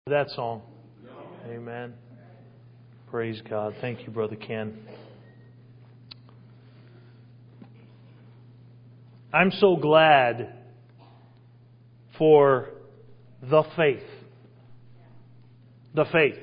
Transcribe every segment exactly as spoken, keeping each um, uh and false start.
That song. Amen. Praise God. Thank you, Brother Ken. I'm so glad for the faith. The faith.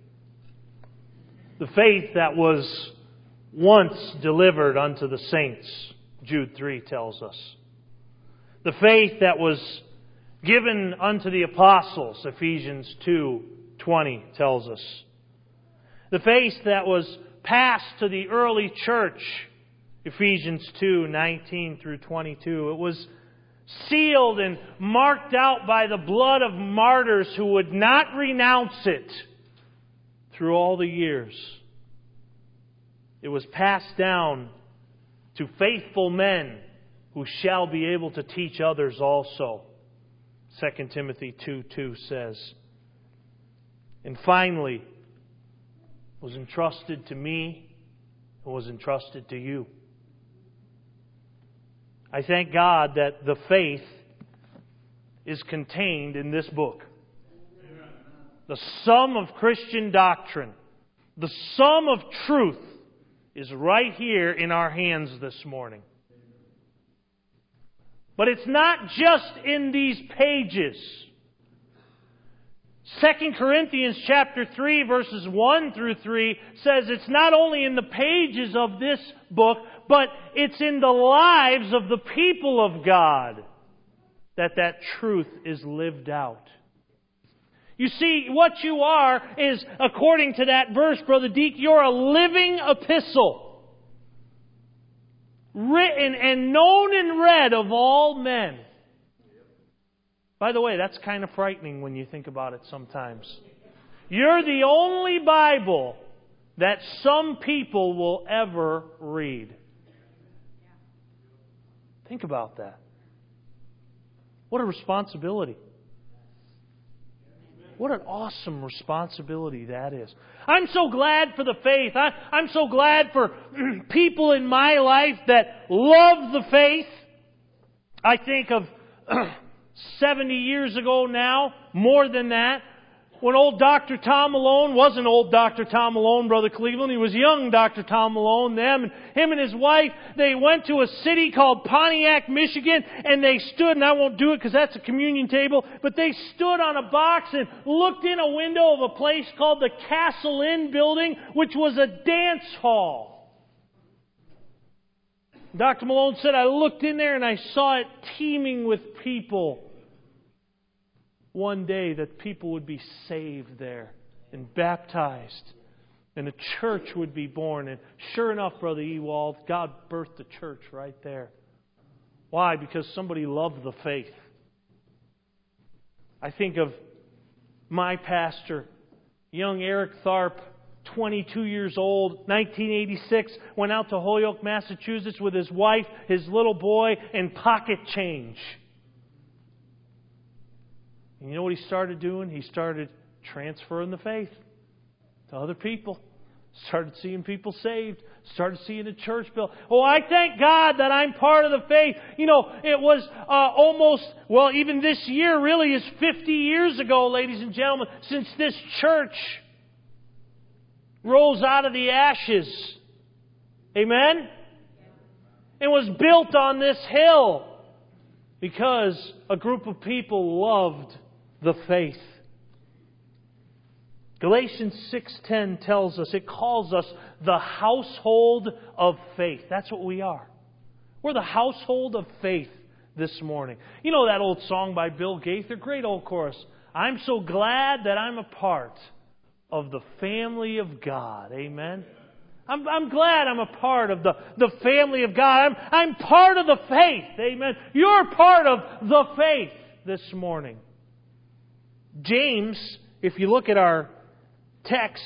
The faith that was once delivered unto the saints, Jude three tells us. The faith that was given unto the apostles, Ephesians two twenty tells us. The faith that was passed to the early church, Ephesians two nineteen through twenty-two. It was sealed and marked out by the blood of martyrs who would not renounce it through all the years. It was passed down to faithful men who shall be able to teach others also. Second Timothy two two says. And finally, was entrusted to me and was entrusted to you. I thank God that the faith is contained in this book. The sum of Christian doctrine, the sum of truth is right here in our hands this morning. But it's not just in these pages. Second Corinthians chapter three verses one through three says it's not only in the pages of this book, but it's in the lives of the people of God that that truth is lived out. You see, what you are is, according to that verse, Brother Deke, you're a living epistle. Written and known and read of all men. By the way, that's kind of frightening when you think about it sometimes. You're the only Bible that some people will ever read. Think about that. What a responsibility. What an awesome responsibility that is. I'm so glad for the faith. I, I'm so glad for people in my life that love the faith. I think of seventy years ago now, more than that, when old Doctor Tom Malone wasn't old Doctor Tom Malone, Brother Cleveland. He was young Doctor Tom Malone. Them and him and his wife, they went to a city called Pontiac, Michigan, and they stood, and I won't do it because that's a communion table, but they stood on a box and looked in a window of a place called the Castle Inn building, which was a dance hall. Doctor Malone said, I looked in there and I saw it teeming with people. One day that people would be saved there and baptized and a church would be born. And sure enough, Brother Ewald, God birthed the church right there. Why? Because somebody loved the faith. I think of my pastor, young Eric Tharp, twenty-two years old, nineteen eighty-six, went out to Holyoke, Massachusetts with his wife, his little boy, and pocket change. And you know what he started doing? He started transferring the faith to other people. Started seeing people saved. Started seeing a church built. Oh, I thank God that I'm part of the faith. You know, it was uh, almost, well, even this year really is fifty years ago, ladies and gentlemen, since this church rose out of the ashes. Amen? It was built on this hill because a group of people loved the faith. Galatians six ten tells us, it calls us the household of faith. That's what we are. We're the household of faith this morning. You know that old song by Bill Gaither? Great old chorus. I'm so glad that I'm a part of the family of God. Amen. I'm, I'm glad I'm a part of the, the family of God. I'm, I'm part of the faith. Amen. You're part of the faith this morning. James, if you look at our text,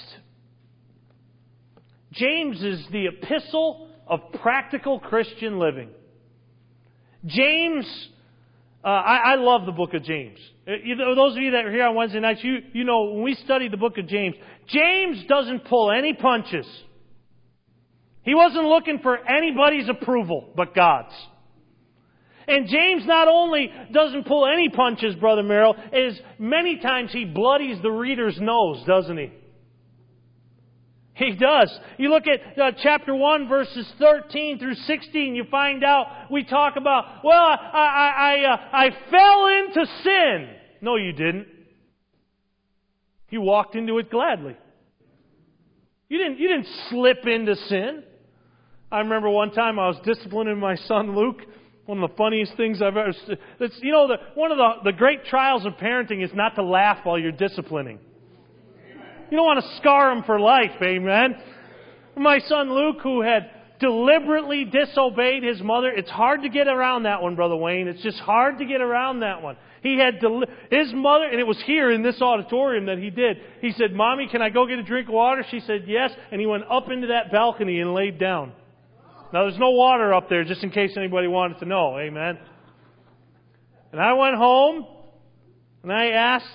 James is the epistle of practical Christian living. James, uh, I, I love the book of James. You know, those of you that are here on Wednesday nights, you, you know, when we study the book of James, James doesn't pull any punches. He wasn't looking for anybody's approval but God's. And James not only doesn't pull any punches, Brother Merrill, is many times he bloodies the reader's nose, doesn't he? He does. You look at uh, chapter one, verses thirteen through sixteen, you find out, we talk about, well, I, I, I, uh, I fell into sin. No, you didn't. You walked into it gladly. You didn't, you didn't slip into sin. I remember one time I was disciplining my son Luke. One of the funniest things I've ever... It's, you know, the, one of the, the great trials of parenting is not to laugh while you're disciplining. You don't want to scar him for life, amen? My son Luke, who had deliberately disobeyed his mother, it's hard to get around that one, Brother Wayne. It's just hard to get around that one. He had deli- his mother, and it was here in this auditorium that he did. He said, Mommy, can I go get a drink of water? She said, yes. And he went up into that balcony and laid down. Now, there's no water up there, just in case anybody wanted to know. Amen. And I went home, and I asked,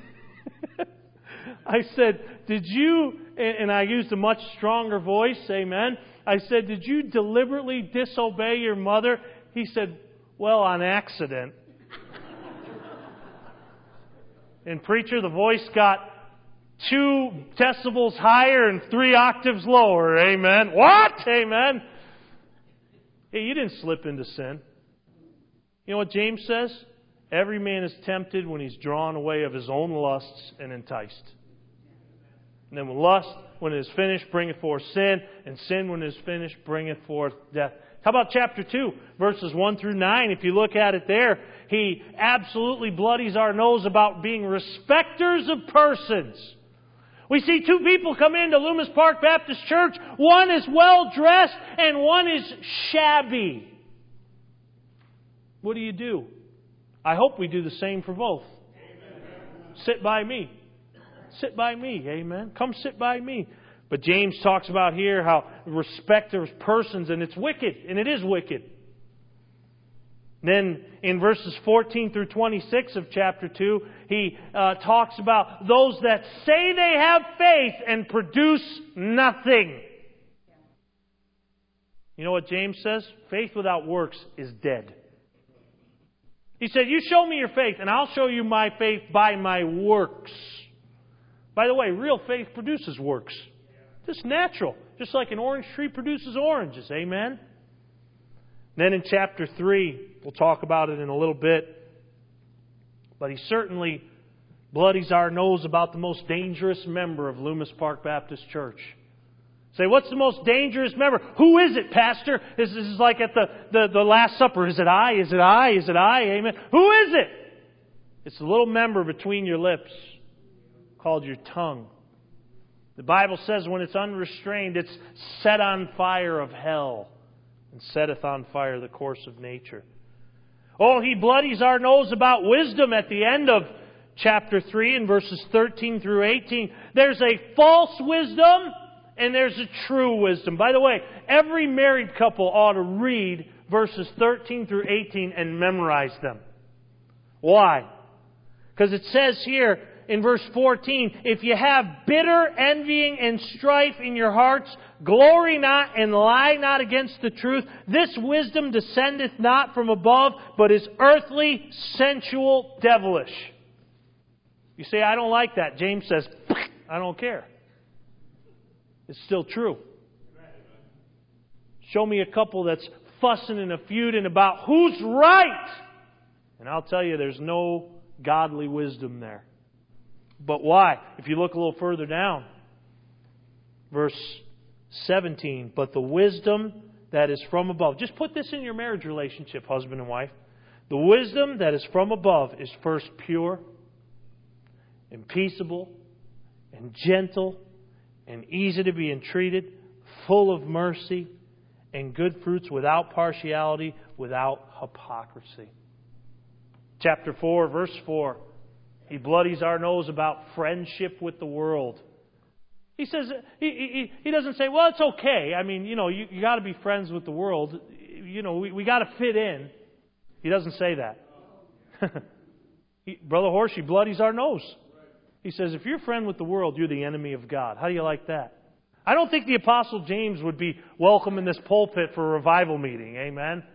I said, did you, and I used a much stronger voice, amen. I said, did you deliberately disobey your mother? He said, well, on accident. And preacher, the voice got two decibels higher and three octaves lower, amen. What? Amen. Hey, you didn't slip into sin. You know what James says? Every man is tempted when he's drawn away of his own lusts and enticed. And then when lust, when it is finished, bringeth forth sin, and sin, when it is finished, bringeth forth death. How about chapter two, verses one through nine? If you look at it there, he absolutely bloodies our nose about being respecters of persons. We see two people come into Loomis Park Baptist Church. One is well dressed and one is shabby. What do you do? I hope we do the same for both. Amen. Sit by me. Sit by me. Amen. Come sit by me. But James talks about here how respecters persons, and it's wicked, and it is wicked. Then in verses fourteen through twenty-six of chapter two, he uh, talks about those that say they have faith and produce nothing. You know what James says? Faith without works is dead. He said, you show me your faith, and I'll show you my faith by my works. By the way, real faith produces works. Just natural. Just like an orange tree produces oranges. Amen? Then in chapter three, we'll talk about it in a little bit. But he certainly bloodies our nose about the most dangerous member of Loomis Park Baptist Church. Say, what's the most dangerous member? Who is it, Pastor? This is like at the, the, the Last Supper. Is it I? Is it I? Is it I? Amen. Who is it? It's the little member between your lips called your tongue. The Bible says when it's unrestrained, it's set on fire of hell and setteth on fire the course of nature. Oh, he bloodies our nose about wisdom at the end of chapter three in verses thirteen through eighteen. There's a false wisdom and there's a true wisdom. By the way, every married couple ought to read verses thirteen through eighteen and memorize them. Why? Because it says here in verse fourteen, if you have bitter envying and strife in your hearts, glory not and lie not against the truth. This wisdom descendeth not from above, but is earthly, sensual, devilish. You say, I don't like that. James says, I don't care. It's still true. Show me a couple that's fussing and a feuding about who's right. And I'll tell you, there's no godly wisdom there. But why? If you look a little further down, verse seventeen, but the wisdom that is from above. Just put this in your marriage relationship, husband and wife. The wisdom that is from above is first pure and peaceable and gentle and easy to be entreated, full of mercy and good fruits, without partiality, without hypocrisy. Chapter four, verse four. He bloodies our nose about friendship with the world. He says, he, he, he doesn't say, well, it's okay. I mean, you know, you, you got to be friends with the world. You know, we, we got to fit in. He doesn't say that. he, Brother Horsch, he bloodies our nose. He says, if you're a friend with the world, you're the enemy of God. How do you like that? I don't think the Apostle James would be welcome in this pulpit for a revival meeting. Amen?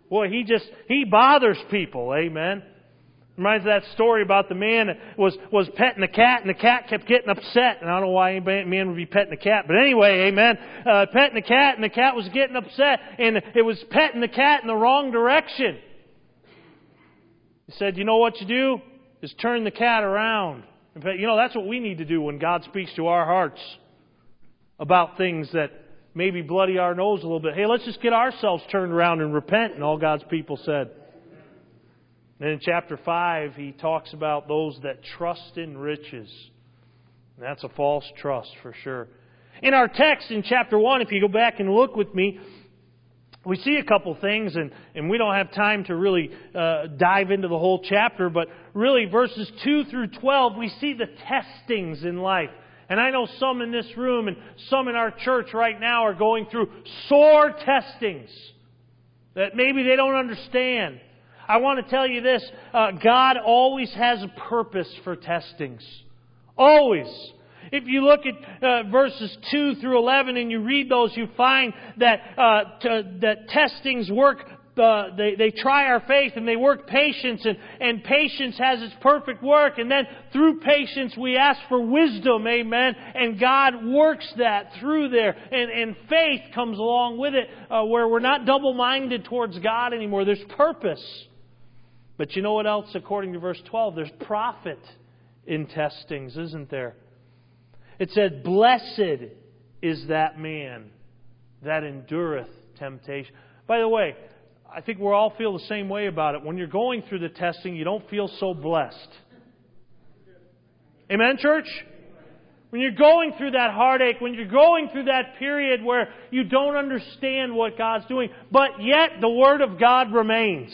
Boy, he just, he bothers people. Amen. Reminds of that story about the man that was, was petting the cat, and the cat kept getting upset. And I don't know why any man would be petting the cat. But anyway, amen, uh, petting the cat, and the cat was getting upset. And it was petting the cat in the wrong direction. He said, you know what you do? Is turn the cat around. In fact, you know, that's what we need to do when God speaks to our hearts about things that maybe bloody our nose a little bit. Hey, let's just get ourselves turned around and repent. And all God's people said. And in chapter five, he talks about those that trust in riches. And that's a false trust for sure. In our text in chapter one, if you go back and look with me, we see a couple things, and, and we don't have time to really uh, dive into the whole chapter, but really verses two through twelve, we see the testings in life. And I know some in this room and some in our church right now are going through sore testings that maybe they don't understand. I want to tell you this, uh, God always has a purpose for testings. Always. If you look at uh, verses two through eleven and you read those, you find that uh, t- that testings work, uh, they, they try our faith and they work patience, and, and patience has its perfect work. And then through patience we ask for wisdom, amen, and God works that through there. And, and faith comes along with it, uh, where we're not double-minded towards God anymore. There's purpose. But you know what else, according to verse twelve? There's profit in testings, isn't there? It said, blessed is that man that endureth temptation. By the way, I think we all feel the same way about it. When you're going through the testing, you don't feel so blessed. Amen, church? When you're going through that heartache, when you're going through that period where you don't understand what God's doing, but yet the Word of God remains.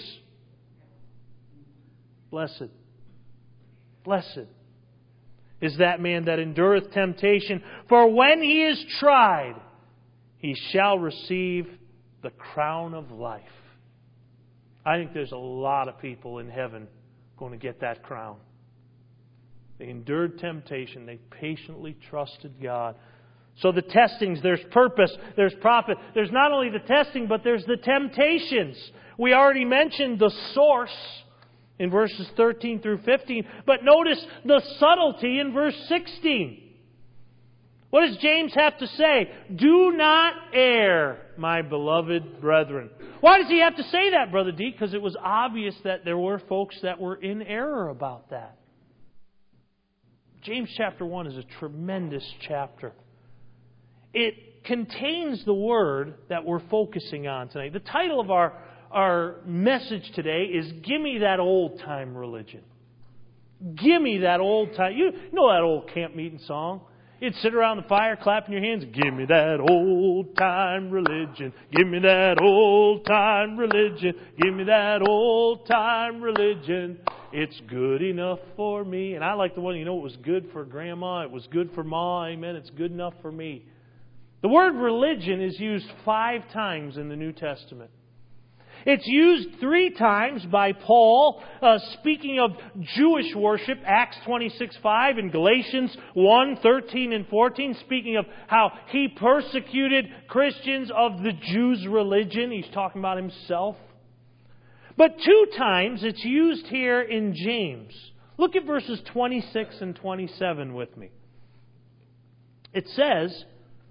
Blessed. Blessed is that man that endureth temptation. For when he is tried, he shall receive the crown of life. I think there's a lot of people in heaven going to get that crown. They endured temptation. They patiently trusted God. So the testings, there's purpose, there's profit. There's not only the testing, but there's the temptations. We already mentioned the source in verses thirteen through fifteen. But notice the subtlety in verse sixteen. What does James have to say? Do not err, my beloved brethren. Why does he have to say that, Brother D? Because it was obvious that there were folks that were in error about that. James chapter one is a tremendous chapter. It contains the word that we're focusing on tonight. The title of our Our message today is Gimme That Old Time Religion. Gimme that old time. You know that old camp meeting song? You'd sit around the fire clapping your hands. Gimme that old time religion. Gimme that old time religion. Gimme that old time religion. It's good enough for me. And I like the one, you know, it was good for Grandma. It was good for Ma. Amen. It's good enough for me. The word religion is used five times in the New Testament. It's used three times by Paul, uh, speaking of Jewish worship, Acts twenty-six five, and Galatians one thirteen and fourteen, speaking of how he persecuted Christians of the Jews' religion. He's talking about himself. But two times it's used here in James. Look at verses twenty-six and twenty-seven with me. It says,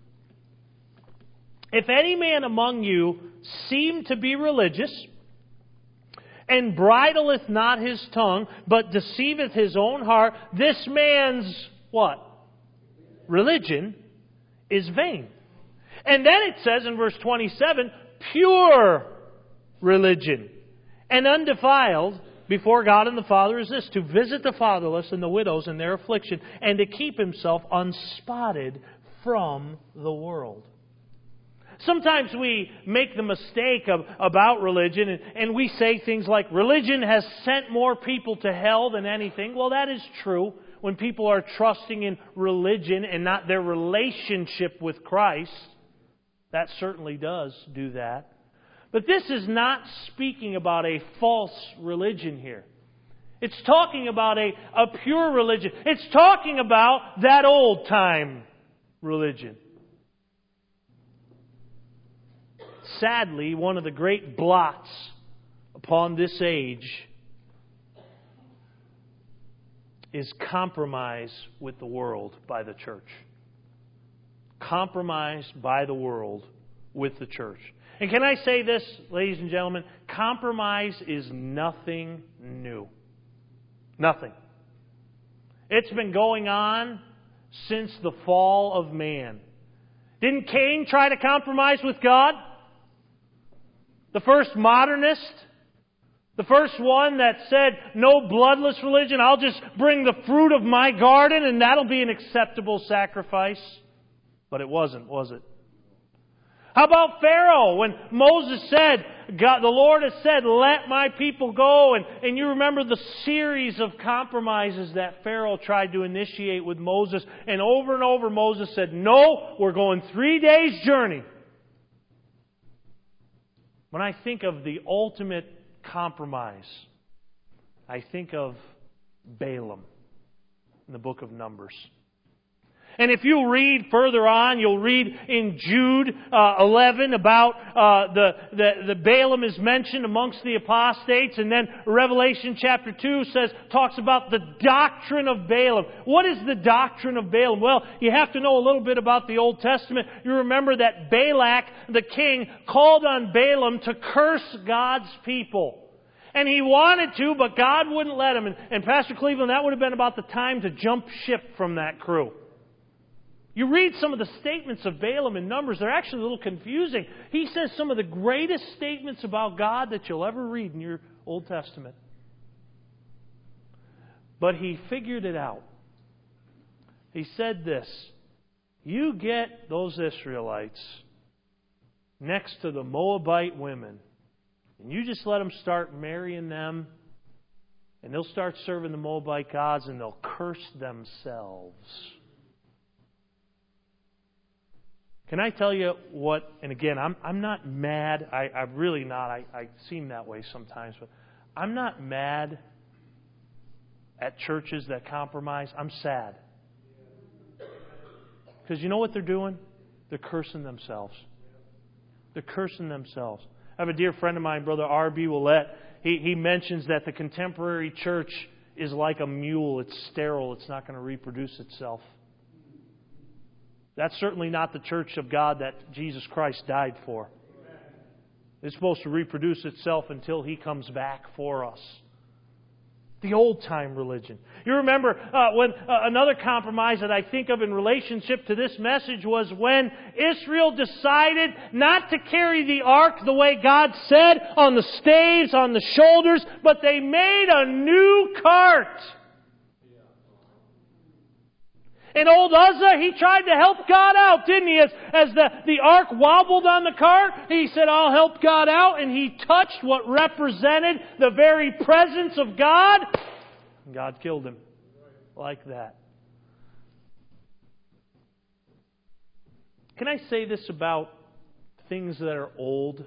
if any man among you seem to be religious, and bridleth not his tongue, but deceiveth his own heart, this man's, what? Religion is vain. And then it says in verse twenty-seven, pure religion and undefiled before God and the Father is this, to visit the fatherless and the widows in their affliction, and to keep himself unspotted from the world. Sometimes we make the mistake of, about religion, and, and we say things like, religion has sent more people to hell than anything. Well, that is true when people are trusting in religion and not their relationship with Christ. That certainly does do that. But this is not speaking about a false religion here. It's talking about a, a pure religion. It's talking about that old time religion. Sadly, one of the great blots upon this age is compromise with the world by the church. Compromise by the world with the church. And can I say this, ladies and gentlemen? Compromise is nothing new. Nothing. It's been going on since the fall of man. Didn't Cain try to compromise with God? The first modernist? The first one that said, no bloodless religion, I'll just bring the fruit of my garden and that'll be an acceptable sacrifice. But it wasn't, was it? How about Pharaoh? When Moses said, God, the Lord has said, let my people go. And, and you remember the series of compromises that Pharaoh tried to initiate with Moses. And over and over Moses said, no, we're going three days' journey. When I think of the ultimate compromise, I think of Balaam in the book of Numbers. And if you read further on, you'll read in Jude uh, eleven about uh, the, the, the Balaam is mentioned amongst the apostates. And then Revelation chapter two says, talks about the doctrine of Balaam. What is the doctrine of Balaam? Well, you have to know a little bit about the Old Testament. You remember that Balak, the king, called on Balaam to curse God's people. And he wanted to, but God wouldn't let him. And, and Pastor Cleveland, that would have been about the time to jump ship from that crew. You read some of the statements of Balaam in Numbers, they're actually a little confusing. He says some of the greatest statements about God that you'll ever read in your Old Testament. But he figured it out. He said this, you get those Israelites next to the Moabite women, and you just let them start marrying them, and they'll start serving the Moabite gods, and they'll curse themselves. Can I tell you what, and again, I'm I'm not mad. I, I'm really not. I, I seem that way sometimes. But I'm not mad at churches that compromise. I'm sad. Because you know what they're doing? They're cursing themselves. They're cursing themselves. I have a dear friend of mine, Brother R B Willett. He, he mentions that the contemporary church is like a mule. It's sterile. It's not going to reproduce itself. That's certainly not the church of God that Jesus Christ died for. It's supposed to reproduce itself until He comes back for us. The old-time religion. You remember uh, when uh, another compromise that I think of in relationship to this message was when Israel decided not to carry the ark the way God said, on the staves, on the shoulders, but they made a new cart. And old Uzzah, he tried to help God out, didn't he? As, as the, the ark wobbled on the cart, he said, I'll help God out. And he touched what represented the very presence of God. And God killed him. Like that. Can I say this about things that are old?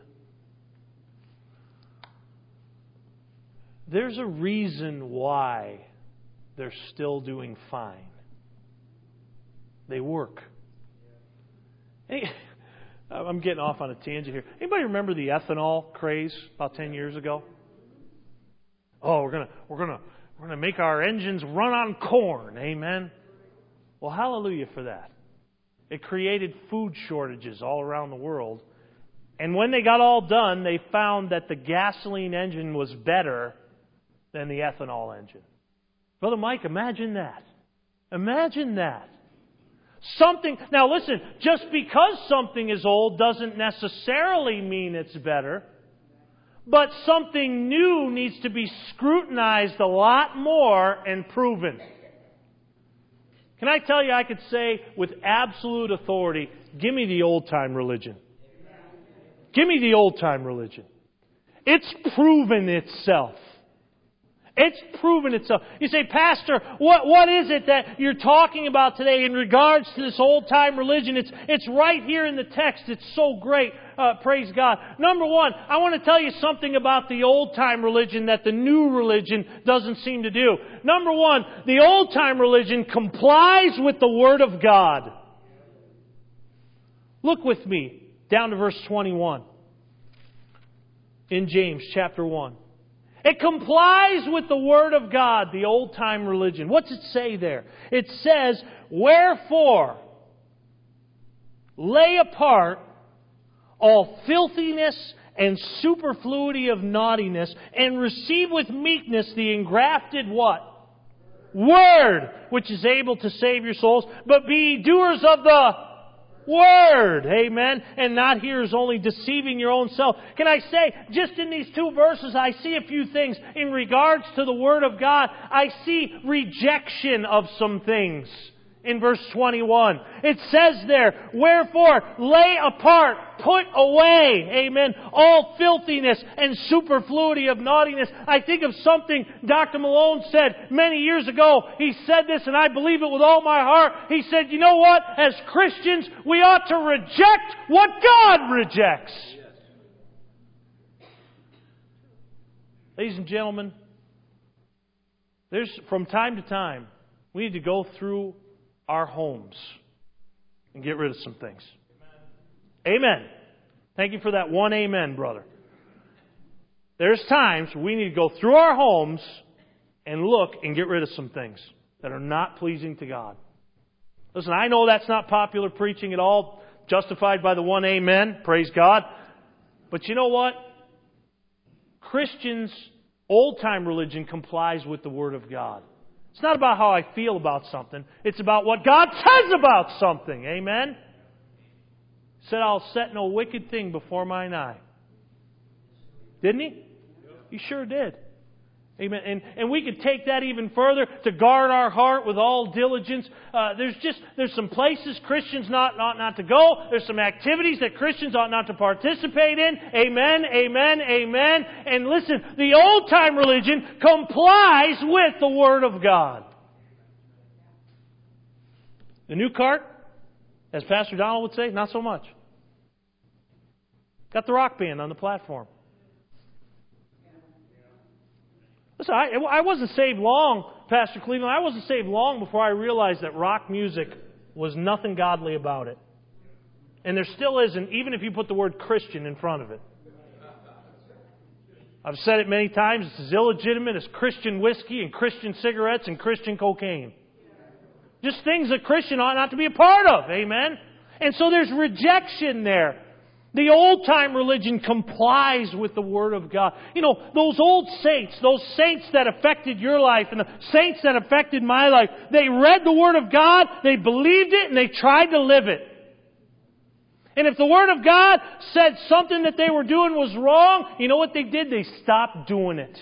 There's a reason why they're still doing fine. They work. Hey, I'm getting off on a tangent here. Anybody remember the ethanol craze about ten years ago? Oh, we're gonna we're gonna we're gonna make our engines run on corn. Amen. Well, hallelujah for that. It created food shortages all around the world. And when they got all done, they found that the gasoline engine was better than the ethanol engine. Brother Mike, imagine that. Imagine that. Something, now listen, just because something is old doesn't necessarily mean it's better. But something new needs to be scrutinized a lot more and proven. Can I tell you, I could say with absolute authority, give me the old-time religion. Give me the old-time religion. It's proven itself. It's proven itself. You say, Pastor, what, what is it that you're talking about today in regards to this old-time religion? It's, it's right here in the text. It's so great. Uh, praise God. Number one, I want to tell you something about the old-time religion that the new religion doesn't seem to do. Number one, the old-time religion complies with the Word of God. Look with me down to verse twenty-one. in James chapter one. It complies with the Word of God, the old-time religion. What's it say there? It says, "Wherefore, lay apart all filthiness and superfluity of naughtiness, and receive with meekness the engrafted" what? Word, which is able to save your souls. But be ye doers of the Word. Amen. And not hearers only, deceiving your own self. Can I say, just in these two verses, I see a few things. In regards to the Word of God, I see rejection of some things. In verse twenty-one, it says there, "Wherefore, lay apart, put away," amen, "all filthiness and superfluity of naughtiness." I think of something Doctor Malone said many years ago. He said this, and I believe it with all my heart. He said, you know what? As Christians, we ought to reject what God rejects. Ladies and gentlemen, there's from time to time, we need to go through our homes and get rid of some things. Amen. Amen. Thank you for that one amen, brother. There's times we need to go through our homes and look and get rid of some things that are not pleasing to God. Listen, I know that's not popular preaching at all, justified by the one amen, praise God. But you know what? Christians, old-time religion complies with the Word of God. It's not about how I feel about something. It's about what God says about something. Amen? He said, "I'll set no wicked thing before mine eye." Didn't He? He sure did. Amen. And, and we could take that even further to guard our heart with all diligence. Uh, there's just, there's some places Christians not, not, not to go. There's some activities that Christians ought not to participate in. Amen, amen, amen. And listen, the old-time religion complies with the Word of God. The new cart, as Pastor Donald would say, not so much. Got the rock band on the platform. Listen, I, I wasn't saved long, Pastor Cleveland. I wasn't saved long before I realized that rock music was nothing godly about it. And there still isn't, even if you put the word Christian in front of it. I've said it many times, it's as illegitimate as Christian whiskey and Christian cigarettes and Christian cocaine. Just things a Christian ought not to be a part of. Amen? And so there's rejection there. The old-time religion complies with the Word of God. You know, those old saints, those saints that affected your life and the saints that affected my life, they read the Word of God, they believed it, and they tried to live it. And if the Word of God said something that they were doing was wrong, you know what they did? They stopped doing it.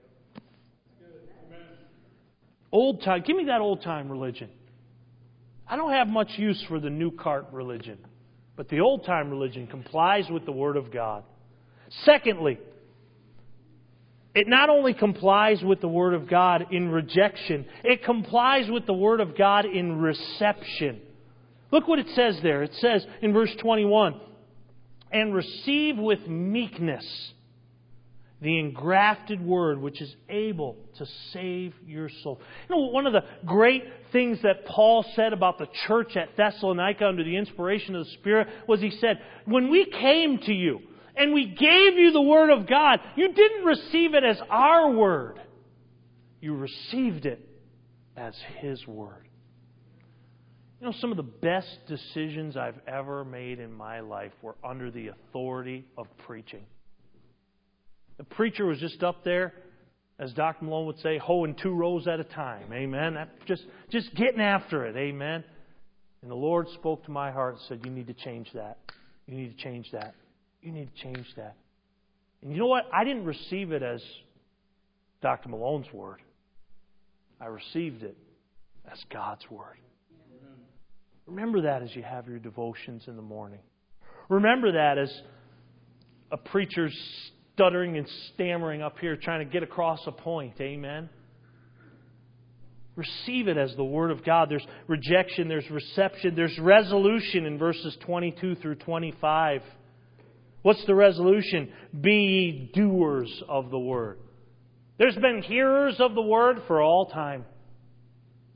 Old time, give me that old-time religion. I don't have much use for the new cart religion. But the old-time religion complies with the Word of God. Secondly, it not only complies with the Word of God in rejection, it complies with the Word of God in reception. Look what it says there. It says in verse twenty-one, "And receive with meekness the engrafted Word, which is able to save your soul." You know, one of the great things that Paul said about the church at Thessalonica under the inspiration of the Spirit was he said, when we came to you and we gave you the Word of God, you didn't receive it as our Word. You received it as His Word. You know, some of the best decisions I've ever made in my life were under the authority of preaching. The preacher was just up there, as Doctor Malone would say, hoeing two rows at a time. Amen. Just, just getting after it. Amen. And the Lord spoke to my heart and said, you need to change that. You need to change that. You need to change that. And you know what? I didn't receive it as Doctor Malone's Word. I received it as God's Word. Remember that as you have your devotions in the morning. Remember that as a preacher's stuttering and stammering up here trying to get across a point. Amen. Receive it as the Word of God. There's rejection, there's reception, there's resolution in verses twenty-two through twenty-five. What's the resolution? Be ye doers of the Word. There's been hearers of the Word for all time.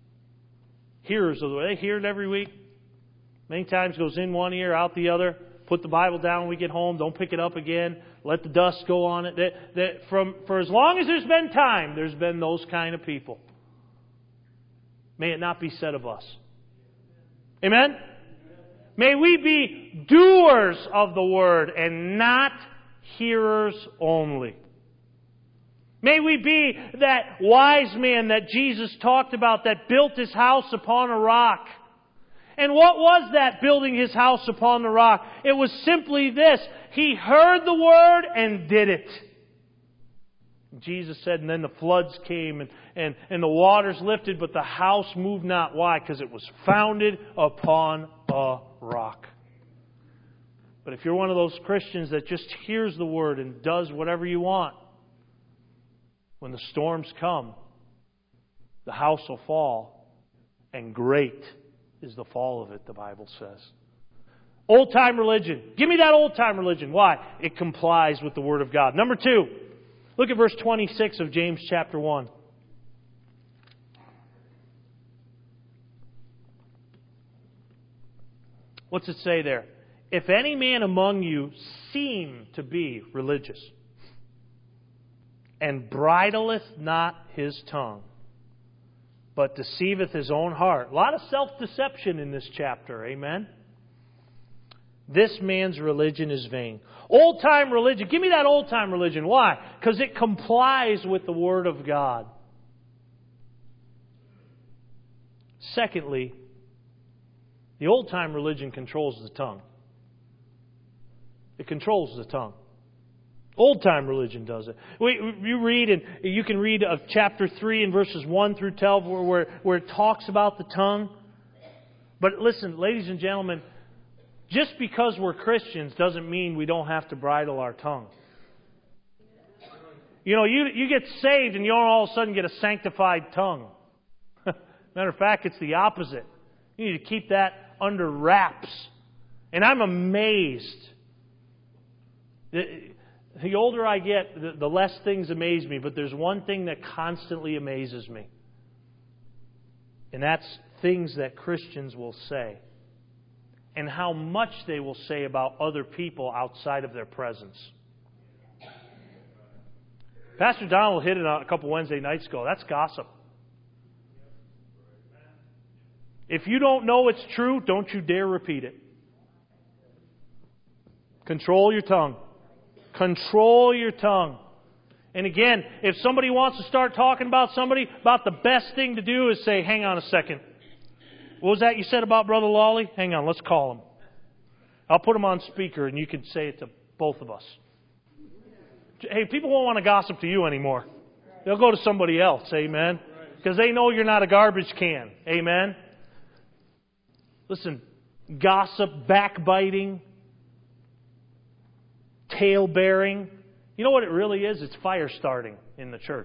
Hearers of the Word. They hear it every week. Many times goes in one ear, out the other. Put the Bible down when we get home. Don't pick it up again. Let the dust go on it. That, that from, for as long as there's been time, there's been those kind of people. May it not be said of us. Amen? May we be doers of the Word and not hearers only. May we be that wise man that Jesus talked about that built his house upon a rock. And what was that, building his house upon the rock? It was simply this. He heard the Word and did it. Jesus said, and then the floods came and, and, and the waters lifted, but the house moved not. Why? Because it was founded upon a rock. But if you're one of those Christians that just hears the Word and does whatever you want, when the storms come, the house will fall, and great is the fall of it, the Bible says. Old-time religion. Give me that old-time religion. Why? It complies with the Word of God. Number two, look at verse twenty-six of James chapter one. What's it say there? If any man among you seem to be religious, and bridleth not his tongue, but deceiveth his own heart. A lot of self-deception in this chapter. Amen? This man's religion is vain. Old-time religion. Give me that old-time religion. Why? Because it complies with the Word of God. Secondly, the old-time religion controls the tongue. It controls the tongue. Old-time religion does it. We, you read, and you can read of chapter three and verses one through twelve where, where, where it talks about the tongue. But listen, ladies and gentlemen, just because we're Christians doesn't mean we don't have to bridle our tongue. You know, you, you get saved and you don't all of a sudden get a sanctified tongue. Matter of fact, it's the opposite. You need to keep that under wraps. And I'm amazed. The older I get, the, the less things amaze me. But there's one thing that constantly amazes me. And that's things that Christians will say. And how much they will say about other people outside of their presence. Pastor Donald hit it a couple Wednesday nights ago. That's gossip. If you don't know it's true, don't you dare repeat it. Control your tongue. Control your tongue. And again, if somebody wants to start talking about somebody, about the best thing to do is say, hang on a second. What was that you said about Brother Lawley? Hang on, let's call him. I'll put him on speaker and you can say it to both of us. Hey, people won't want to gossip to you anymore. They'll go to somebody else, amen? Because they know you're not a garbage can, amen? Listen, gossip, backbiting, tale-bearing. You know what it really is? It's fire starting in the church.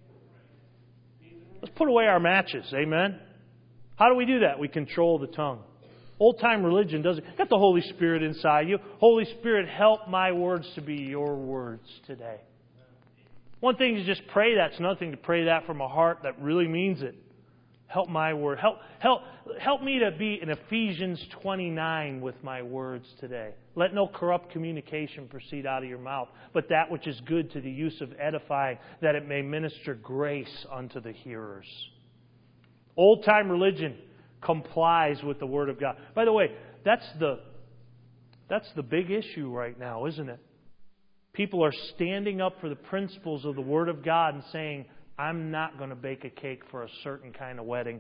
Let's put away our matches, amen? How do we do that? We control the tongue. Old-time religion doesn't. Got the Holy Spirit inside you. Holy Spirit, help my words to be your words today. One thing is just pray that. It's another thing to pray that from a heart that really means it. Help my word. Help, help, help me to be in Ephesians twenty-nine with my words today. Let no corrupt communication proceed out of your mouth, but that which is good to the use of edifying, that it may minister grace unto the hearers. Old-time religion complies with the Word of God. By the way, that's the that's the big issue right now, isn't it? People are standing up for the principles of the Word of God and saying, I'm not going to bake a cake for a certain kind of wedding.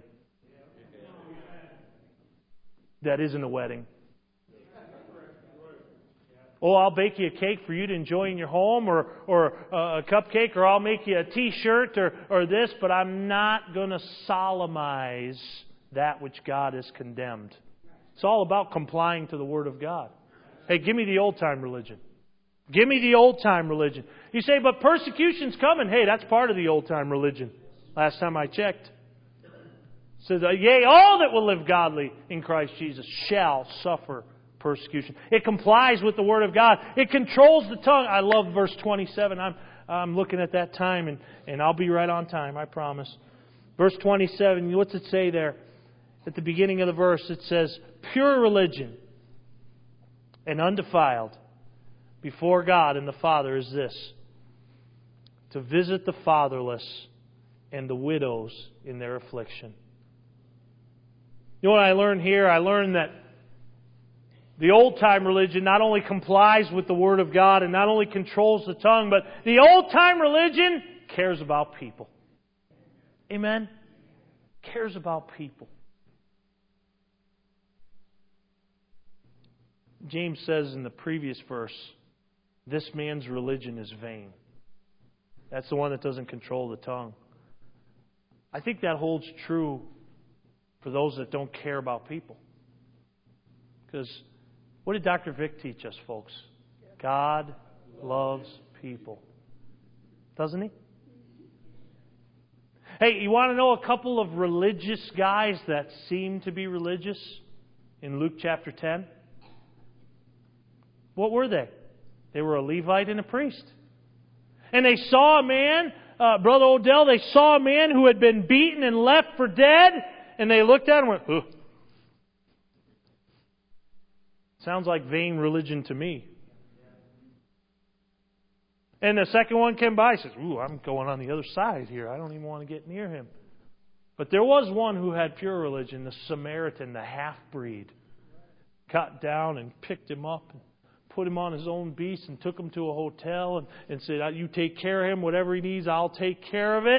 That isn't a wedding. Oh, I'll bake you a cake for you to enjoy in your home, or or a cupcake, or I'll make you a T-shirt, or, or this, but I'm not going to solemnize that which God has condemned. It's all about complying to the Word of God. Hey, give me the old-time religion. Give me the old-time religion. You say, but persecution's coming. Hey, that's part of the old-time religion. Last time I checked. It says, yea, all that will live godly in Christ Jesus shall suffer persecution. It complies with the Word of God. It controls the tongue. I love verse twenty-seven. I'm I'm looking at that time, and, and I'll be right on time, I promise. Verse twenty-seven, what's it say there? At the beginning of the verse, it says, pure religion and undefiled before God and the Father is this: to visit the fatherless and the widows in their affliction. You know what I learned here? I learned that the old-time religion not only complies with the Word of God and not only controls the tongue, but the old-time religion cares about people. Amen? Cares about people. James says in the previous verse, this man's religion is vain. That's the one that doesn't control the tongue. I think that holds true for those that don't care about people. Because what did Doctor Vic teach us, folks? God loves people. Doesn't He? Hey, you want to know a couple of religious guys that seem to be religious in Luke chapter ten? What were they? They were a Levite and a priest. And they saw a man, uh, Brother Odell, they saw a man who had been beaten and left for dead, and they looked at him and went, ugh. Sounds like vain religion to me. And the second one came by and says, ooh, I'm going on the other side here. I don't even want to get near him. But there was one who had pure religion, the Samaritan, the half-breed. Got down and picked him up and put him on his own beast and took him to a hotel and, and said, you take care of him, whatever he needs, I'll take care of it.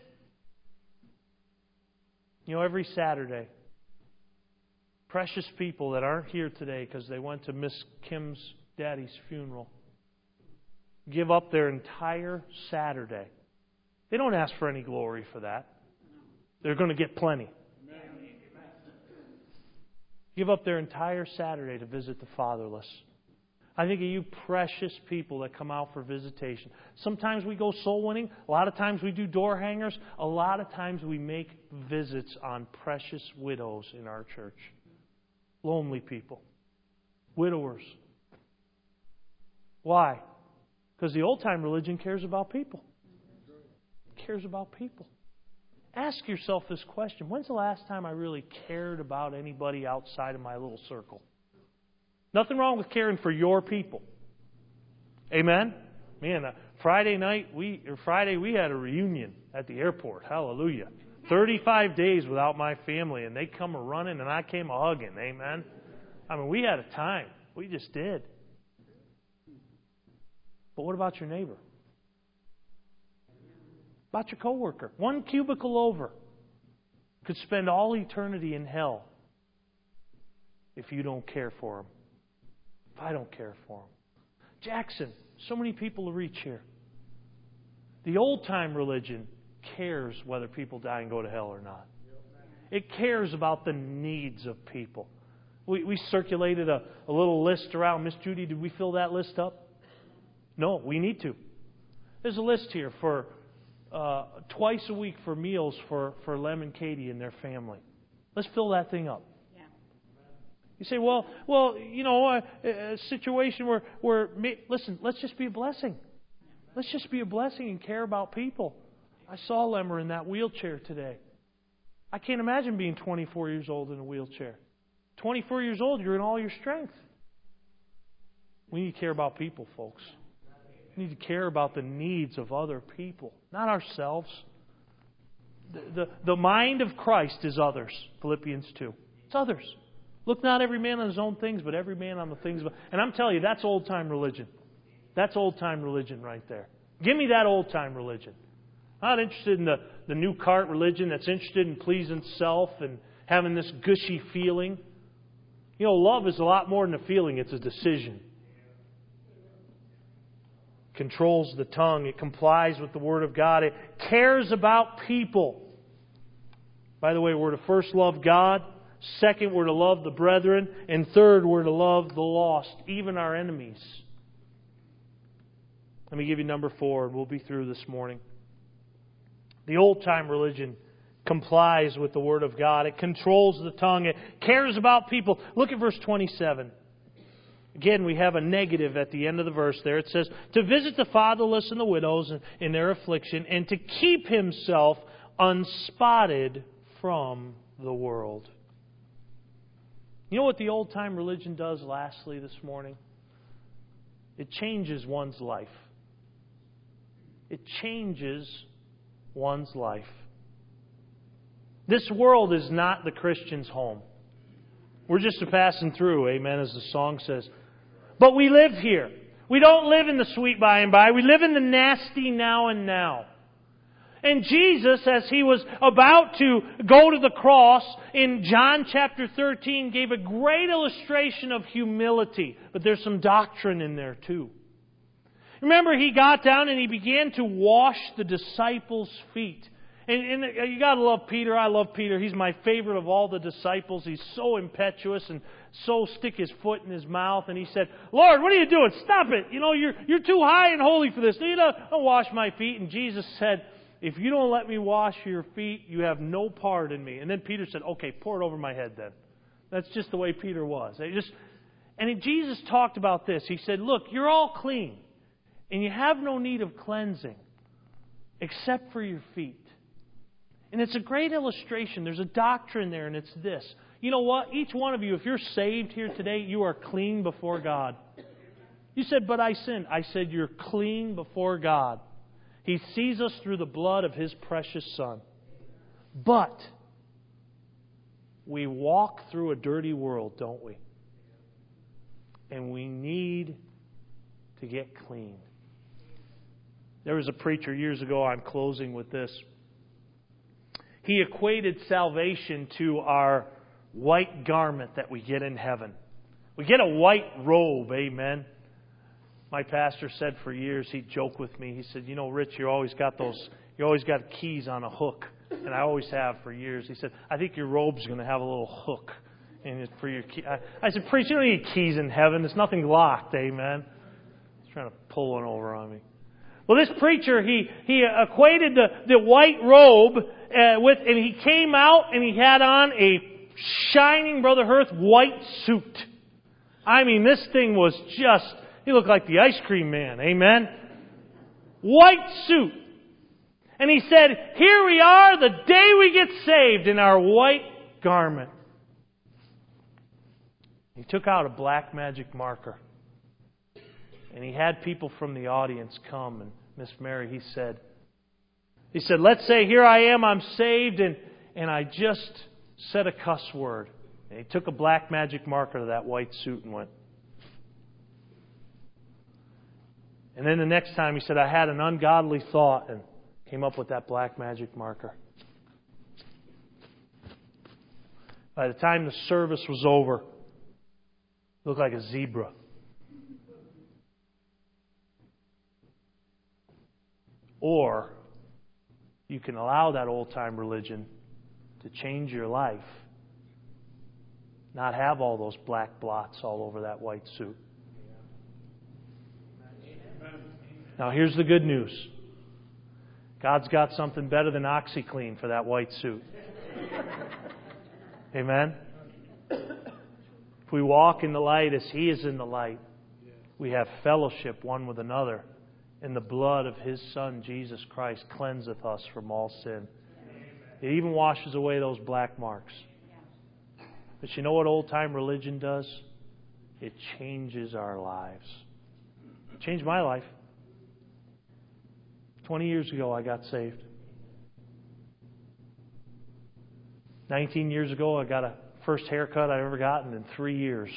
You know, every Saturday, precious people that aren't here today because they went to Miss Kim's daddy's funeral give up their entire Saturday. They don't ask for any glory for that. They're going to get plenty. Give up their entire Saturday to visit the fatherless. I think of you precious people that come out for visitation. Sometimes we go soul winning. A lot of times we do door hangers. A lot of times we make visits on precious widows in our church. Lonely people. Widowers. Why? Because the old-time religion cares about people. It cares about people. Ask yourself this question. When's the last time I really cared about anybody outside of my little circle? Nothing wrong with caring for your people. Amen? Man, uh, Friday night, we or Friday we had a reunion at the airport. Hallelujah. thirty-five days without my family, and they come a running, and I came a hugging. Amen? I mean, we had a time. We just did. But what about your neighbor? About your coworker? One cubicle over could spend all eternity in hell if you don't care for him. If I don't care for him. Jackson, so many people to reach here. The old-time religion cares whether people die and go to hell or not. It cares about the needs of people. We, we circulated a, a little list around. Miss Judy, did we fill that list up? No, we need to. There's a list here for uh, twice a week for meals for, for Lem and Katie and their family. Let's fill that thing up. Yeah. You say, well, well, you know, a, a situation where, where, listen, let's just be a blessing. Let's just be a blessing and care about people. I saw Lemmer in that wheelchair today. I can't imagine being twenty-four years old in a wheelchair. twenty-four years old, you're in all your strength. We need to care about people, folks. We need to care about the needs of other people, not ourselves. The, the, the mind of Christ is others, Philippians two. It's others. Look not every man on his own things, but every man on the things of... And I'm telling you, that's old-time religion. That's old-time religion right there. Give me that old-time religion. I'm not interested in the, the new cart religion that's interested in pleasing self and having this gushy feeling. You know, love is a lot more than a feeling. It's a decision. Controls the tongue. It complies with the Word of God. It cares about people. By the way, we're to first love God. Second, we're to love the brethren. And third, we're to love the lost, even our enemies. Let me give you number four, and we'll be through this morning. The old-time religion complies with the Word of God. It controls the tongue. It cares about people. Look at verse twenty-seven. Again, we have a negative at the end of the verse there. It says, to visit the fatherless and the widows in their affliction, and to keep himself unspotted from the world. You know what the old-time religion does lastly this morning? It changes one's life. It changes one's life. This world is not the Christian's home. We're just a passing through, amen, as the song says. But we live here. We don't live in the sweet by and by. We live in the nasty now and now. And Jesus, as He was about to go to the cross, in John chapter thirteen, gave a great illustration of humility. But there's some doctrine in there too. Remember, He got down and He began to wash the disciples' feet. And, and you got to love Peter. I love Peter. He's my favorite of all the disciples. He's so impetuous and so stick his foot in his mouth. And he said, Lord, what are you doing? Stop it. You know, you're, you're too high and holy for this. You know, don't wash my feet. And Jesus said, if you don't let me wash your feet, you have no part in me. And then Peter said, okay, pour it over my head then. That's just the way Peter was. They just, and Jesus talked about this. He said, look, you're all clean. And you have no need of cleansing except for your feet. And it's a great illustration. There's a doctrine there, and it's this. You know what? Each one of you, if you're saved here today, you are clean before God. You said, but I sinned. I said, you're clean before God. He sees us through the blood of His precious Son. But we walk through a dirty world, don't we? And we need to get clean. There was a preacher years ago, I'm closing with this. He equated salvation to our white garment that we get in heaven. We get a white robe, amen. My pastor said for years, he'd joke with me. He said, you know, Rich, you always got those, you always got keys on a hook. And I always have for years. He said, I think your robe's going to have a little hook in it for your key. I, I said, preach, you don't need keys in heaven. There's nothing locked, amen. He's trying to pull one over on me. Well, this preacher, he, he equated the, the white robe uh, with, and he came out and he had on a shining, Brother Hurth, white suit. I mean, this thing was just, he looked like the ice cream man, amen? White suit. And he said, here we are the day we get saved in our white garment. He took out a black magic marker. And he had people from the audience come. And Miss Mary, he said, he said, let's say here I am, I'm saved, and, and I just said a cuss word. And he took a black magic marker to that white suit and went. And then the next time he said, I had an ungodly thought and came up with that black magic marker. By the time the service was over, it looked like a zebra. Or you can allow that old-time religion to change your life. Not have all those black blots all over that white suit. Now here's the good news. God's got something better than OxyClean for that white suit. Amen? If we walk in the light as He is in the light, we have fellowship one with another. And the blood of His Son, Jesus Christ, cleanseth us from all sin. It even washes away those black marks. But you know what old-time religion does? It changes our lives. It changed my life. Twenty years ago, I got saved. Nineteen years ago, I got a first haircut I've ever gotten in three years.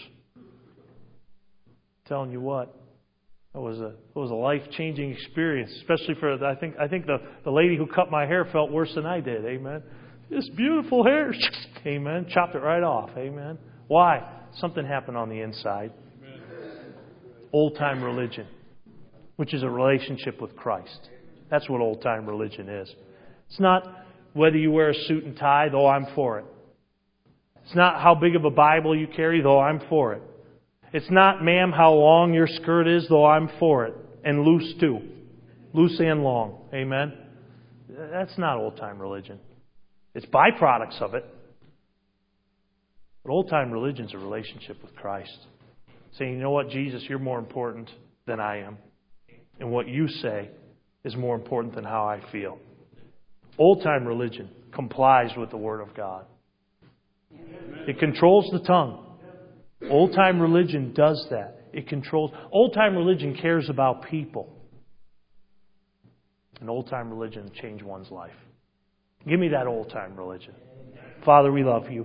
I'm telling you what. It was a it was a life-changing experience, especially for I think I think the, the lady who cut my hair felt worse than I did. Amen. This beautiful hair, amen. Chopped it right off. Amen. Why? Something happened on the inside. Old-time religion, which is a relationship with Christ. That's what old-time religion is. It's not whether you wear a suit and tie, though I'm for it. It's not how big of a Bible you carry, though I'm for it. It's not, ma'am, how long your skirt is, though I'm for it. And loose, too. Loose and long. Amen? That's not old-time religion. It's byproducts of it. But old-time religion is a relationship with Christ. Saying, you know what, Jesus, you're more important than I am. And what you say is more important than how I feel. Old-time religion complies with the Word of God. It controls the tongue. Old time religion does that. It controls. Old time religion cares about people. And old time religion changed one's life. Give me that old time religion. Father, we love you.